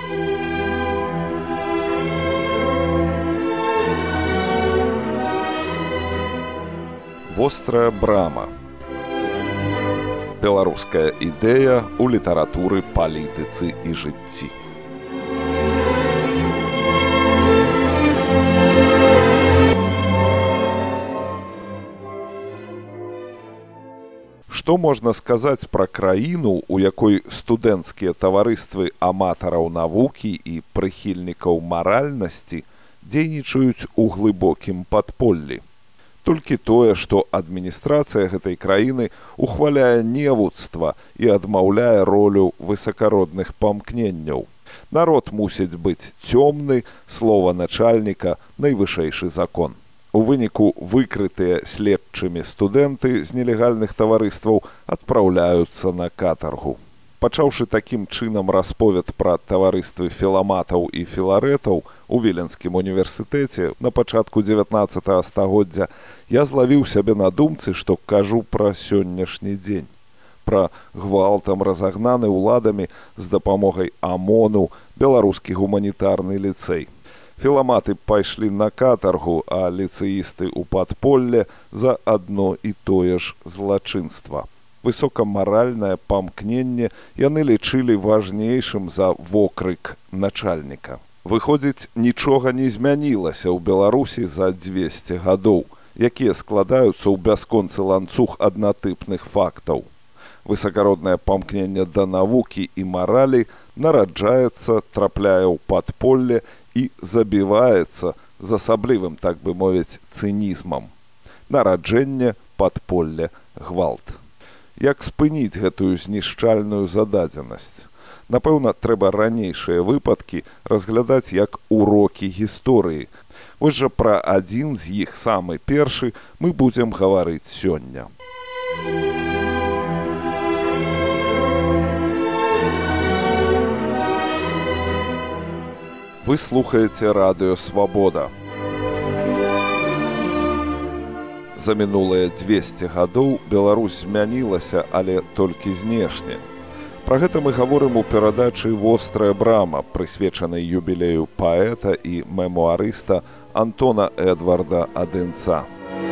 Вострая брама. Беларуская ідэя ў літаратуры, палітыцы і жыцці. Што можна сказаць пра краіну, у якой студэнцкія таварыствы аматараў навукі і прыхільнікаў маральнасці дзейнічаюць у глыбокім падполлі? Толькі тое, што адміністрацыя гэтай краіны ухваляе невуцтва і адмаўляе ролю высакародных памкненняў. Народ мусіць быць цёмны, слова начальніка – найвышэйшы закон. У выніку выкрытыя следчымі студэнты з нелегальных таварыстваў адпраўляюцца на катаргу. Пачаўшы такім чынам расповед пра таварыствы філаматаў і філарэтаў у Віленскім універсітэце на пачатку 19 стагоддзя, я злавіў сябе на думцы, што кажу пра сённяшні дзень. Пра гвалтам разагнаны ўладамі з дапамогай АМОНу беларускі гуманітарны ліцэй. Філаматы пайшлі на катаргу, а ліцэісты ў падполле за адно і тое ж злачынства. Высокамаральнае памкненне яны лічылі важнейшым за вокрык начальніка. Выходзіць, нічога не змянілася ў Беларусі за 200 гадоў, якія складаюцца ў бясконцы ланцуг аднатыпных фактаў. Высакароднае памкненне да навукі і маралі нараджаецца, трапляе ў падполле і забіваецца з асаблівым, так бы мовіць, цынізмам. Нараджэнне, падполле, гвалт. Як спыніць гэтую знішчальную зададзенасць? Напэўна, трэба ранейшыя выпадкі разглядаць як урокі гісторыі. Вось жа пра адзін з іх, самы першы, мы будзем гаварыць сёння. Вы слухаеце радыё «Свабода». За мінулыя 200 гадоў Беларусь змянілася, але толькі знешне. Пра гэта мы гаворым у перадачы «Вострая брама», прысвечанай юбілею паэта і мемуарыста Антона Эдварда Адынца.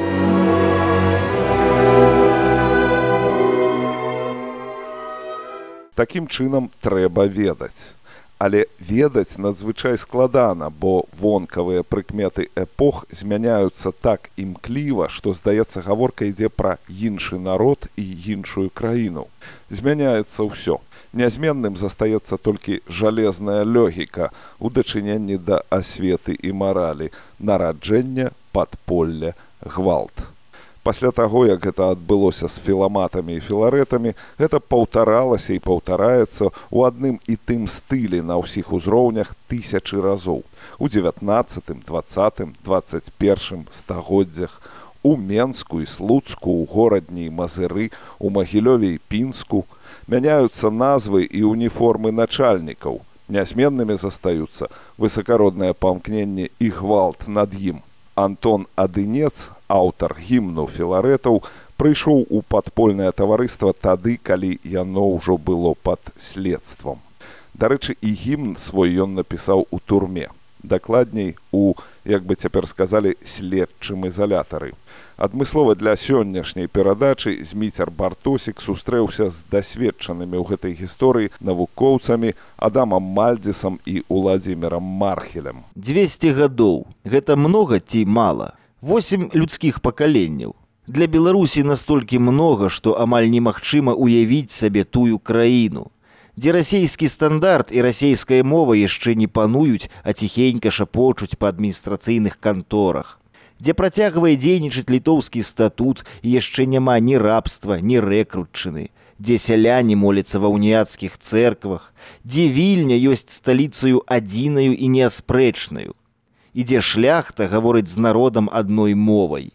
Такім чынам трэба ведаць. Але ведаць надзвычай складана, бо вонкавыя прыкметы эпох змяняюцца так імкліва, што, здаецца, гаворка ідзе пра іншы народ і іншую краіну. Змяняецца ўсё. Нязменным застаецца толькі жалезная логіка ў дачыненні да асветы і маралі, нараджэння, падполля, гвалт. Пасля таго, як гэта адбылося з філаматамі і філарэтамі, гэта паўтаралася і паўтараецца ў адным і тым стылі на ўсіх узроўнях тысячы разоў. У 19, 20, 21 стагоддзях, у Менску і Слуцку, у Горадні і Мазыры, у Магілёве і Пінску мяняюцца назвы і уніформы начальнікаў. Нязменнымі застаюцца высакароднае памкненне і гвалт над ім. Антон Адынец, аўтар гімну філарэтаў, прыйшоў у падпольнае таварыства тады, калі яно ўжо было пад следствам. Дарэчы, і гімн свой ён напісаў у турме. Дакладней, у, як бы цяпер сказалі, следчым изалятары. Адмыслова для сённяшняй перадачы Зміцер Бартосік сустрэўся з дасведчанымі ў гэтай гісторыі навукоўцамі Адамам Мальдзісам і Уладзімірам Мархелем. 200 гадоў. Гэта многа ці мала? 8 людскіх пакаленняў. Для Беларусі настолькі многа, што амаль немагчыма уявіць сабе тую краіну, дзе расейскі стандарт і расейская мова яшчэ не пануюць, а ціхенька шапочуць па адміністрацыйных канторах, дзе працягвае дзейнічаць літоўскі статут і яшчэ няма ні рабства, ні рэкрутчыны, дзе сяляне моляцца ва уніяцкіх цэрквах, дзе Вільня ёсць сталіцаю адзінаю і неаспрэчнаю, і дзе шляхта гаворыць з народам адной мовай.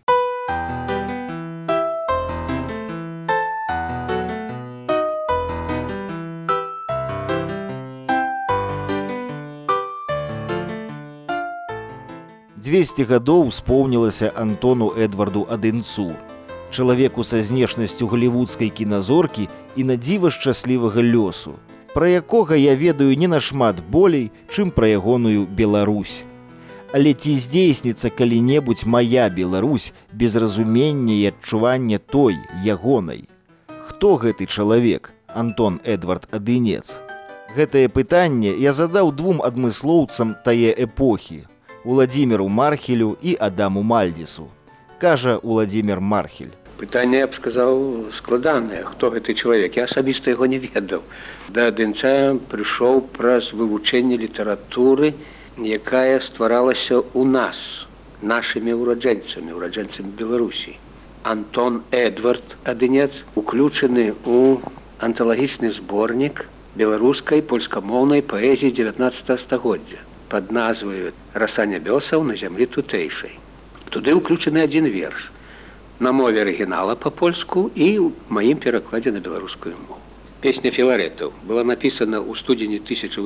«200 гадоў споўнілася Антону Эдварду Адынцу, чалавеку са знешнасцю галівудскай кіназоркі і на дзіва шчаслівага лёсу. пра якога я ведаю не нашмат болей, чым пра ягоную Беларусь. Але ці здзейсніцца калі-небудзь мая Беларусь без разумення і адчування той, ягонай? Хто гэты чалавек, Антон Эдвард Адынец? Гэтае пытанне я задаў двум адмыслоўцам тае эпохі – Уладзіміру Мархелю і Адаму Мальдзісу. Кажа Уладзімір Мархель. Пытанне, я б сказаў, складанае. Хто гэты чалавек? Я асабіста яго не ведаў. Да Адынца прыйшоў праз вывучэнне літаратуры, якая стваралася ў нас, нашымі ураджэнцамі Беларусі. Антон Эдвард Адынец уключаны ў анталагічны зборнік беларускай польскамоўнай паэзіі 19 стагоддзя пад назваю «Раса нябёсаў на зямлі тутэйшай». Туды ўключаны адзін верш на мове арыгінала па-польску і ў маім перакладзе на беларускую мову. Песня Філарэтаў была напісана ў студзені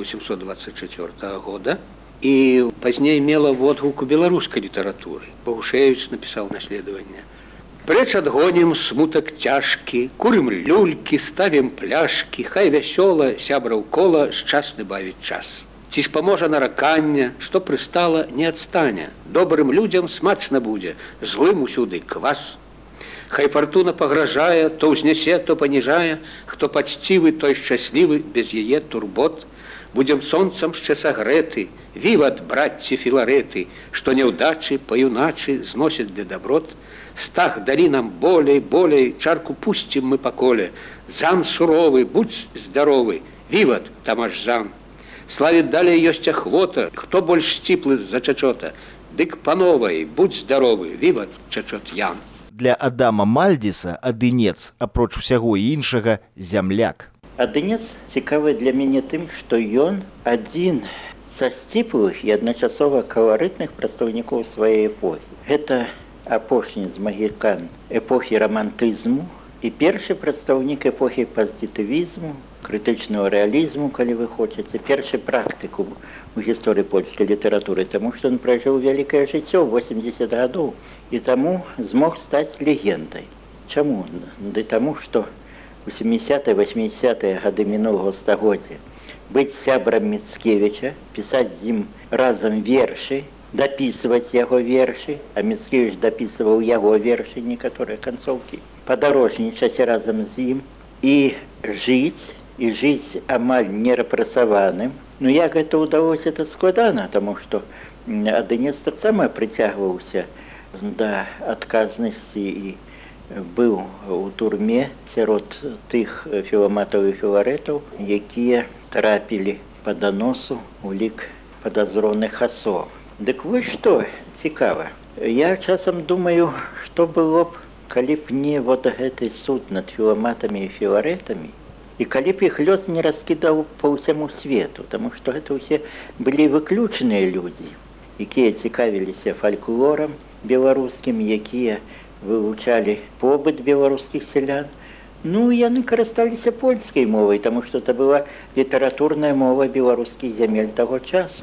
1824 года і пазней мела водгук у беларускай літаратуры. Богушевіч напісаў наследаванне. Прэч адгонім смутак цяжкі, курым люлькі, ставім пляшкі, хай вясёла сябраў кола шчасны бавіць час. Ці ж паможа наракання, што прыстала, не адстане. Добрым людзям смачна будзе, злым усюды квас. Хай фартуна пагражае, то ўзнясе, то паніжае, хто пачцівы, той шчаслівы, без яе турбот. Будзем сонцам шчэ сагрэты, віват, братці Філарэты, што няўдачы па-юначы зносяць для даброт. Стах далі нам болей, чарку пусцім мы па коле. Зан суровы, будзь здаровы, віват, тамаш зан. Славіць далей ёсць ахвота, хто больш сціплы за Чачота. Дык пановай, будзь здаровы, віват, Чачот Ян. Для Адама Мальдзіса Адынец, апроч усяго іншага, зямляк. Адынец цікавы для мяне тым, што ён адзін са сціплых і адначасова каларытных прадстаўнікоў сваёй эпохі. Гэта апошні з магікан эпохі рамантызму і першы прадстаўнік эпохі пазітывізму, крытычнага рэалізму, калі вы хочаце, першы практыку у гісторыі польскай літаратуры, таму што ён пражыў вялікае жыццё 80 гадоў і таму змог стаць легендай. Чаму? Ды таму, што у 70-80-е гады мінулага стагоддзя быць сябрам Міцкевіча, пісаць з ім разам вершы, дапісваць яго вершы, а Міцкевіч дапісваў яго вершы, некаторыя канцоўкі, падарожнічаць разам з ім і жыць амаль нерэпрэсаваным. Ну як гэта ўдалося, это складана, таму што Адынец таксама прыцягваўся да адказнасці і быў у турме сярод тых філаматаў і філарэтаў, якія трапілі па даносу ў лік падазроных асоб. Дык вось што цікава. Я часам думаю, што было б, калі б не вот гэты суд над філаматамі і філарэтамі, і калі б іх лёс не раскідаў па ўсяму свету, таму што гэта ўсе былі выключаныя людзі, якія цікавіліся фальклорам беларускім, якія вывучалі побыт беларускіх сялян. Ну, яны карысталіся польскай мовай, таму што это была літаратурная мова беларускіх зямель таго часу.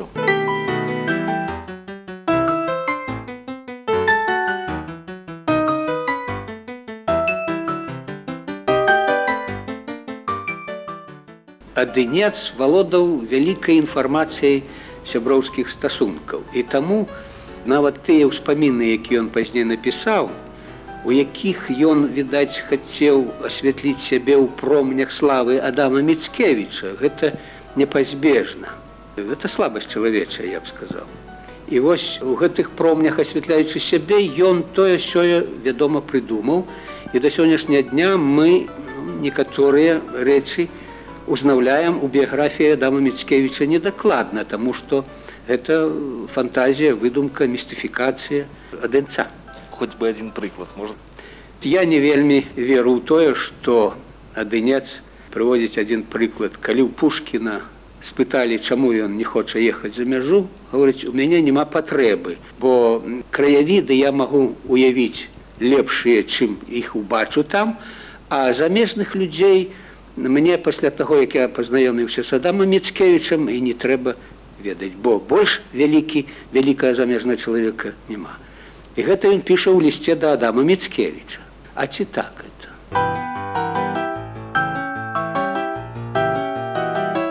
Адынец валодаў вялікай інфармацыяй сяброўскіх стасункаў. І таму нават тыя ўспаміны, якія ён пазней напісаў, у якіх ён, відаць, хацеў асвятліць сябе ў променях славы Адама Міцкевіча, гэта непазбежна. Гэта слабасць чалавечая, я б сказаў. І вось у гэтых променях, асвятляючы сябе, ён тое-сёе, вядома, прыдумаў. І да сённяшняга дня мы некаторыя рэчы узнаўляем у біяграфіі Адама Міцкевіча недакладна, таму што гэта фантазія, выдумка, містыфікацыя Адынца. Хоць бы адзін прыклад, можа? Я не вельмі веру ў тое, што Адынец прыводзіць адзін прыклад. Калі ў Пушкіна спыталі, чаму ён не хоча ехаць за мяжу, гаворыць, у мяне няма патрэбы, бо краявіды я магу уявіць лепшыя, чым іх убачу там, а замежных людзей мне пасля таго, як я пазнаёміўся з Адамам Міцкевічам, і не трэба ведаць, бо больш вялікага замежнага чалавека няма. І гэта ён піша ў лісце да Адама Міцкевіча. А ці так гэта?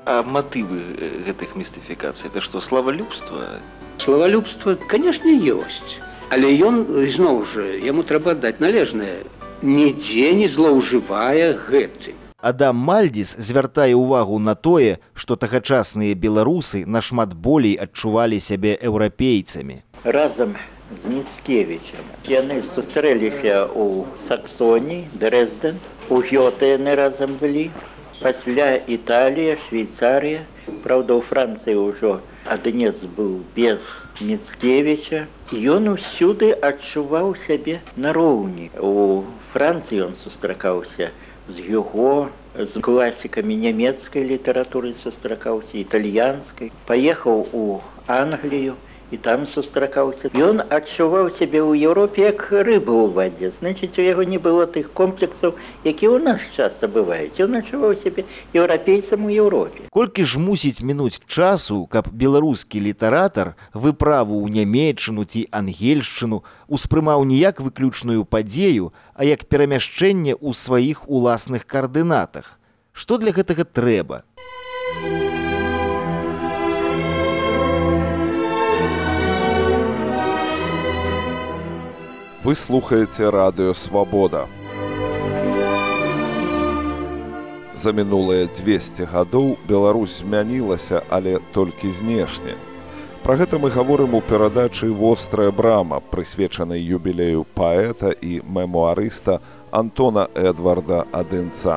А мотывы гэтых містыфікацый, это што, славалюбства? Славалюбства, конечно, ёсць. Але ён, зноў жа, яму трэба аддаць належнае. Нідзе не злоўжывае гэтым. Адам Мальдзіс звяртае ўвагу на тое, што тагачасныя беларусы нашмат болей адчувалі сябе еўрапейцамі. Разам з Міцкевічам яны сустрэліся ў Саксоніі, Дрэзден, у Гёте яны разам былі, пасля Італія, Швейцарія. Праўда, у Францыі ўжо аднес быў без Міцкевіча. Ён усюды адчуваў сябе нароўні. У Францыі ён сустракаўся з Гюго, з класікамі нямецкай літаратуры сустракаўся, італьянскай. Паехаў у Англію і там сустракаўся. Ён адчуваў сябе ў Еўропе як рыба ў вадзе. Значыць, у яго не было тых комплексаў, якія ў нас часта бываюць. Ён адчуваў сябе еўрапейцам у Еўропе. Колькі ж мусіць мінуць часу, каб беларускі літаратар выправу ў нямецчыну ці ангельшчыну успрымаў не як выключную падзею, а як перамяшчэнне ў сваіх уласных каардынатах. Што для гэтага трэба? Вы слухаеце радыё «Свабода». За мінулыя 200 гадоў Беларусь змянілася, але толькі знешне. Пра гэта мы гаворым у перадачы «Вострая брама», прысвечанай юбілею паэта і мемуарыста Антона Эдварда Адынца.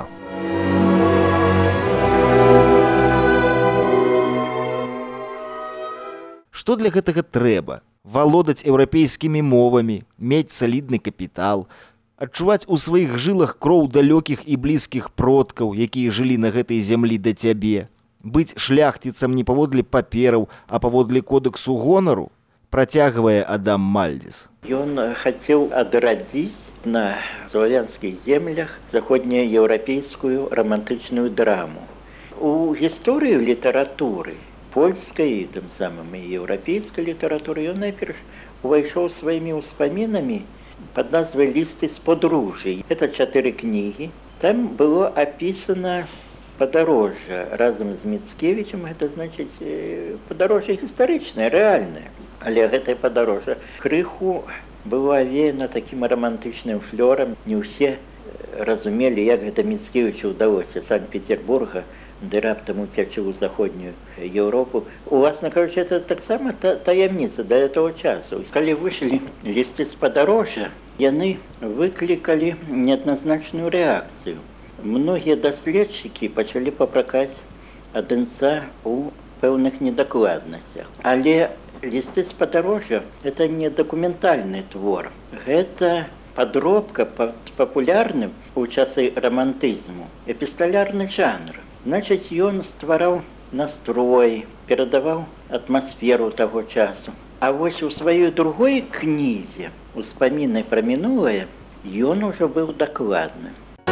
Што для гэтага трэба? Валодаць еўрапейскімі мовамі, мець салідны капітал, адчуваць у сваіх жылах кроў далёкіх і блізкіх продкаў, якія жылі на гэтай зямлі да цябе, быць шляхціцам не паводле папераў, а паводле кодэксу гонару, працягвае Адам Мальдзіс. Ён хацеў адрадзіць на славянскіх землях заходнееўрапейскую рамантычную драму. У гісторыі літаратуры польскай, тым самым і еўрапейскай літаратуры, ён найперш увайшоў сваімі ўспамінамі пад назвай «Лісты з подружжя». Это 4 кнігі. Там было апісана падарожжа разам з Міцкевічам. Гэта значыць падарожжа гістарычнае, рэальнае. Але гэтае падарожжа крыху было авеяна такім рамантычным флёрам. Не ўсе разумелі, як гэта Міцкевічу ўдалося з Санкт-Петербурга ды раптам уцячы ў заходнюю Еўропу. Уласна кажучы, это таксама таямніца да этого часу. Калі выйшлі лісты з падарожжа, яны выклікалі неадназначную рэакцыю. Многія даследчыкі пачалі папракаць Адынца ў пэўных недакладнасцях. Але лісты з падарожжа – это не дакументальны твор. Гэта падробка пад папулярным у часы рамантызму эпісталярны жанр. Значыць, ён ствараў настрой, перадаваў атмасферу таго часу. А вось у сваёй другой кнізе «Успаміны пра мінулае» ён ужо быў дакладны.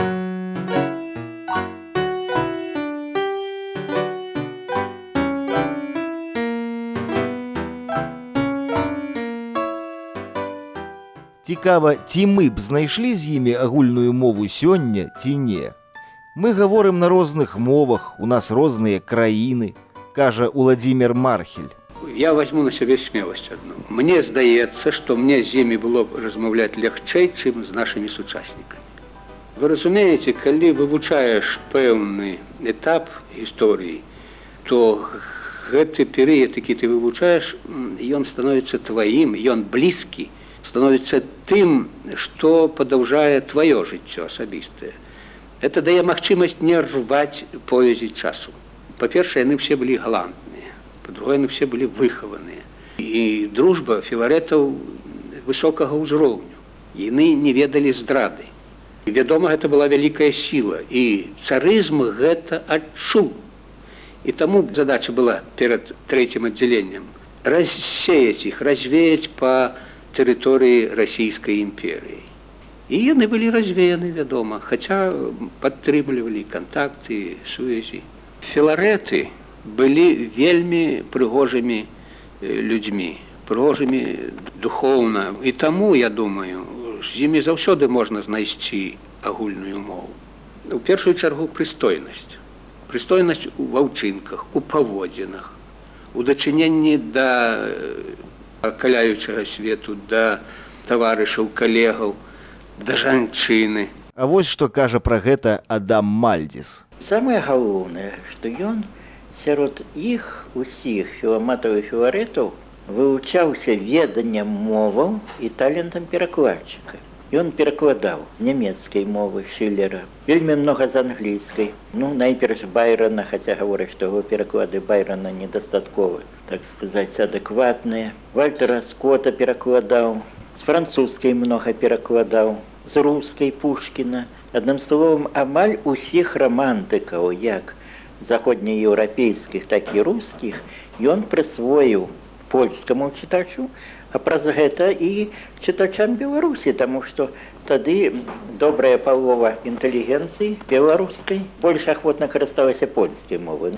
Цікава, ці мы б знайшлі з імі агульную мову сёння, ці не? Мы гаворым на розных мовах, у нас розныя краіны, кажа Уладзімір Мархель. Я возьму на сябе смеласць адну. Мне здаецца, што мне з імі было б размаўляць лягчэй, чым з нашымі сучаснікамі. Вы разумееце, калі вывучаеш пэўны этап гісторыі, то гэты перыяд, які ты вывучаеш, ён становіцца тваім, ён блізкі, становіцца тым, што падаўжае тваё жыццё асабістае. Это дае магчымасць не рваць повязі часу. Па-першае, яны все былі галантныя. Па-другое, яны все былі выхаваныя. І дружба філарэтаў высокага ўзроўню. Яны не ведалі здрады. І, вядома, гэта была вялікая сіла. І царызм гэта адчуў. І таму задача была перад трэцім аддзяленнем рассеяць іх, развеяць па тэрыторыі расійскай імперыі. І яны былі развеяны, вядома, хаця падтрымлівалі кантакты, сувязі. Філарэты былі вельмі прыгожымі людзьмі, прыгожымі духоўна. І таму, я думаю, з імі заўсёды можна знайсці агульную мову. У першую чаргу прыстойнасць. Прыстойнасць ва ўчынках, у паводзінах, у дачыненні да акаляючага свету, да таварышаў, калегаў, да жанчыны. А вось што кажа пра гэта Адам Мальдзіс. Самае галоўнае, што ён сярод іх усіх філаматаў і філарэтаў вывучаўся веданнем моваў і талентам перакладчыка. Ён перакладаў з нямецкай мовы Шиллера, вельмі многа з англійскай. Найперш Байрона, хаця гавораць, што яго пераклады Байрона недастатковы, так сказаць, адэкватныя. Вальтера Скотта перакладаў, з французскай многа перакладаў, з рускай Пушкіна. Адным словам, амаль усіх рамантыкаў, як заходнееўрапейскіх, так і рускіх, ён прысвоіў польскаму чытачу, а праз гэта і чытачам Беларусі, таму што тады добрая палова інтэлігенцыі беларускай больш ахвотна карысталася польскай мовай.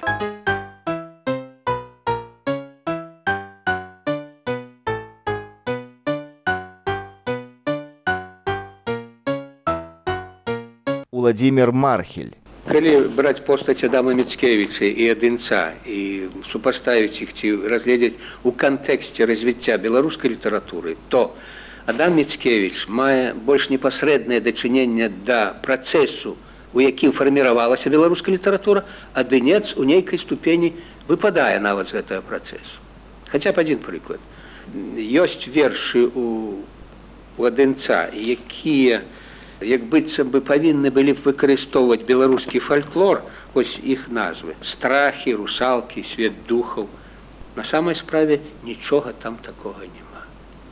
Уладзімір Мархель. Калі браць постаць Адама Міцкевіча і Адынца і супаставіць іх ці разгледзець у кантэксце развіцця беларускай літаратуры, то Адам Міцкевіч мае больш непасрэднае дачыненне да працэсу, у якім фарміравалася беларуская літаратура, а Адынец у нейкай ступені выпадае нават з гэтага працэсу. Хаця б адзін прыклад. Ёсць вершы у Адынца, якія як быццам бы павінны былі б выкарыстоўваць беларускі фальклор, вось іх назвы, страхі, русалкі, свет духаў. На самай справе нічога там такога няма.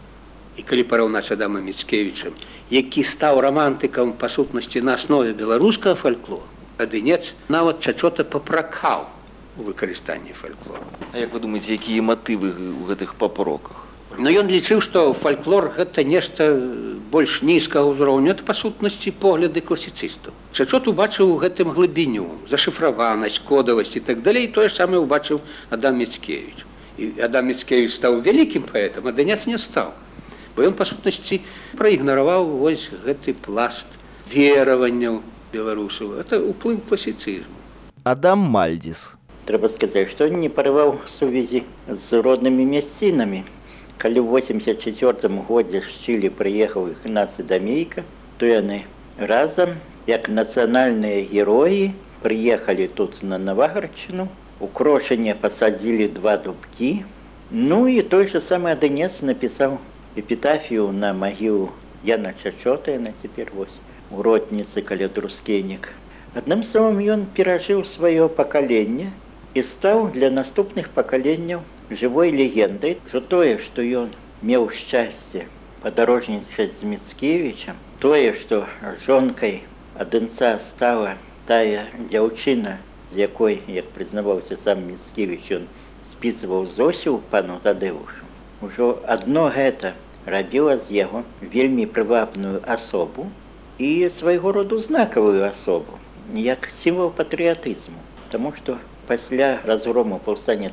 І калі параўнаць Адама Міцкевічам, які стаў рамантыкам па сутнасці на аснове беларускага фальклору, Адынец нават чачота папракаў у выкарыстанні фальклору. А як вы думаеце, якія матывы ў гэтых папроках? Ён лічыў, што фальклор гэта нешта больш нізкага ўзроўню, это па сутнасці погляды класіцыстаў. Чачот убачыў у гэтым глыбіню, зашыфраванасць, кодавасць і так далей, тое ж самае убачыў Адам Міцкевіч. І Адам Міцкевіч стаў вялікім паэтам, а Адынец не стаў. Бо ён па сутнасці праігнараваў вось гэты пласт вераванняў беларусаў. Это ўплыў класіцызму. Адам Мальдзіс. Трэба сказаць, што не парываў сувязі з роднымі мясцінамі. Калі ў 1984 годзе з Чылі прыехаў Ігнацы Дамейка, то яны разам, як нацыянальныя героі, прыехалі тут на Навагарчыну, у Крошыне пасадзілі 2 дубкі. І той же самы Адынец напісаў эпітафію на магілу Яна Чачота, яна цяпер вось у Ротніцы каля Друскейніка. Адным словам, ён перажыў сваё пакаленне і стаў для наступных пакаленняў жывой легендай, што тое, што ён меў шчасце падарожнічаць з Міцкевічам, тое, што жонкай Адынца стала тая дзяўчына, з якой, як прызнаваўся сам Міцкевіч, ён спісваў Зосю пану Тадэушу. Ужо адно гэта рабіла з яго вельмі прывабную асобу і свайго роду знакавую асобу, як сімвал патрыятызму. Таму што пасля разгрому паўстання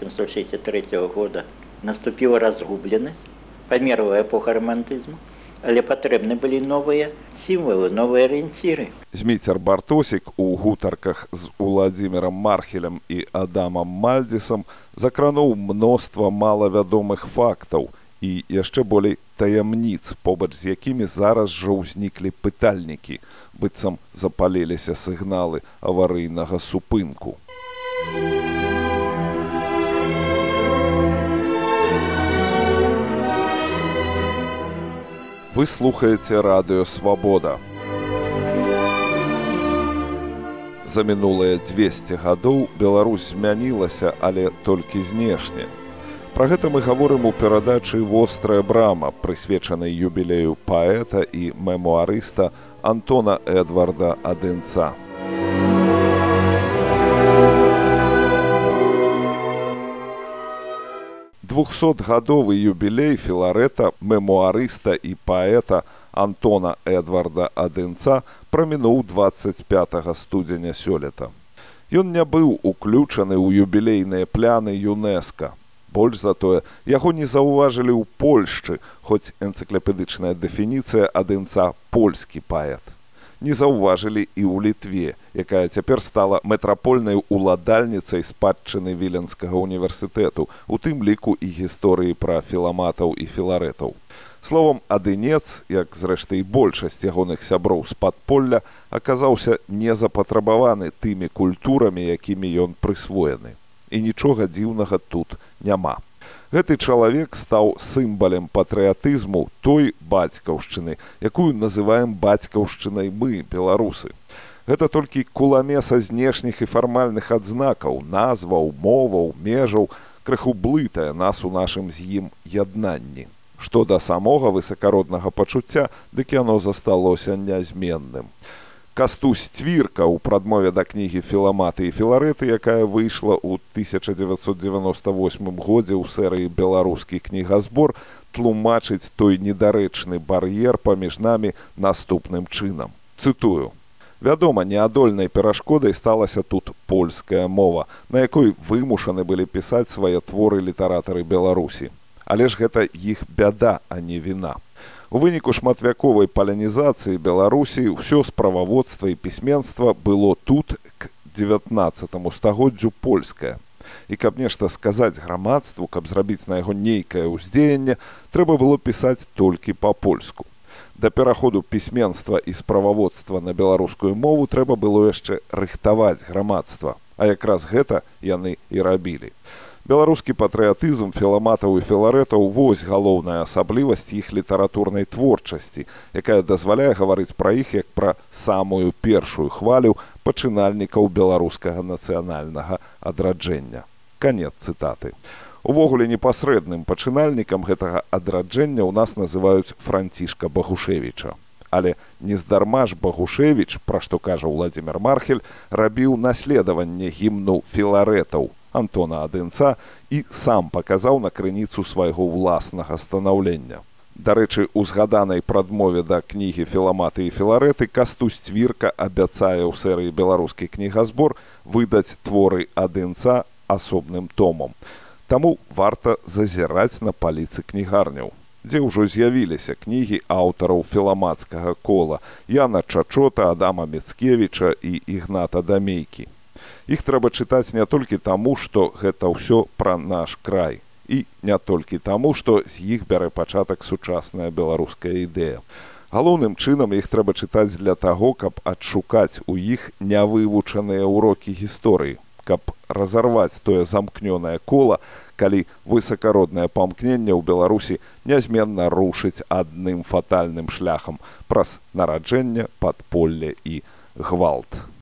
1863 года наступіла разгубленасць, памерла эпоха рамантызму, але патрэбны былі новыя сімвалы, новыя арыенціры. Зміцер Бартосік у гутарках з Уладзімірам Мархелем і Адамам Мальдзісам закрануў мноства малавядомых фактаў і яшчэ болей таямніц, побач з якімі зараз жа ўзніклі пытальнікі, быццам запаліліся сігналы аварыйнага супынку. Вы слухаеце радыё «Свабода». За мінулыя 200 гадоў Беларусь змянілася, але толькі знешне. Пра гэта мы гаворым у перадачы «Вострая брама», прысвечанай юбілею паэта і мемуарыста Антона Эдварда Адынца. Двухсотгадовы юбілей філарэта, мемуарыста і паэта Антона Эдварда Адынца прамінуў 25 студзеня сёлета. Ён не быў уключаны ў юбілейныя пляны ЮНЕСКО. Больш за тое, яго не заўважылі ў Польшчы, хоць энцыклапедычная дэфініцыя Адынца польскі паэт. Не заўважылі і ў Літве, якая цяпер стала метрапольнай уладальніцай спадчыны Віленскага універсітэту, у тым ліку і гісторыі пра філаматаў і філарэтаў. Словам, Адынец, як зрэшты і большасць ягоных сяброў з падполля, аказаўся незапатрабаваны тымі культурамі, якімі ён прысвоены. І нічога дзіўнага тут няма. Гэты чалавек стаў сімвалем патрыятызму той бацькаўшчыны, якую называем бацькаўшчынай мы, беларусы. Гэта толькі куламеса знешніх і фармальных адзнакаў, назваў, моваў, межаў, крыху блытае нас у нашым з ім яднанні. Што да самога высакароднага пачуцця, дык яно засталося нязменным. Кастусь Цвірка ў прадмове да кнігі «Філаматы і філарэты», якая выйшла ў 1998 годзе ў серыі «Беларускі кнігазбор», тлумачыць той недарэчны бар'ер паміж намі наступным чынам. Цытую. Вядома, неадольнай перашкодай сталася тут польская мова, на якой вымушаны былі пісаць свае творы літаратары Беларусі. Але ж гэта іх бяда, а не віна. У выніку шматвяковай палянізацыі Беларусі ўсё справаводства і пісьменства было тут к 19 стагоддзю польскае. І каб нешта сказаць грамадству, каб зрабіць на яго нейкае ўздзеянне, трэба было пісаць толькі па-польску. Да пераходу пісьменства і справаводства на беларускую мову трэба было яшчэ рыхтаваць грамадства, а якраз гэта яны і рабілі. Беларускі патрыятызм філаматаў і філарэтаў – вось галоўная асаблівасць іх літаратурнай творчасці, якая дазваляе гаварыць пра іх як пра самую першую хвалю пачынальнікаў беларускага нацыянальнага адраджэння. Канец цытаты. Увогуле непасрэдным пачынальнікам гэтага адраджэння ў нас называюць Францішка Багушевіча. Але нездарма ж Багушевіч, пра што кажа Владзімір Мархель, рабіў наследаванне гімну філарэтаў Антона Адынца і сам паказаў на крыніцу свайго ўласнага станаўлення. Дарэчы, у згаданай прадмове да кнігі «Філаматы і філарэты» Кастусь Цвірка абяцае ў серыі «Беларускі кнігазбор» выдаць творы Адынца асобным томам. Таму варта зазіраць на паліцы кнігарняў, дзе ўжо з'явіліся кнігі аўтараў філамацкага кола Яна Чачота, Адама Міцкевіча і Ігната Дамейкі. Іх трэба чытаць не толькі таму, што гэта ўсё пра наш край, і не толькі таму, што з іх бярэ пачатак сучасная беларуская ідэя. Галоўным чынам іх трэба чытаць для таго, каб адшукаць у іх нявывучаныя ўрокі гісторыі, каб разарваць тое замкнёнае кола, калі высакароднае памкненне ў Беларусі нязменна рушыць адным фатальным шляхам праз нараджэнне, падполле і гвалт.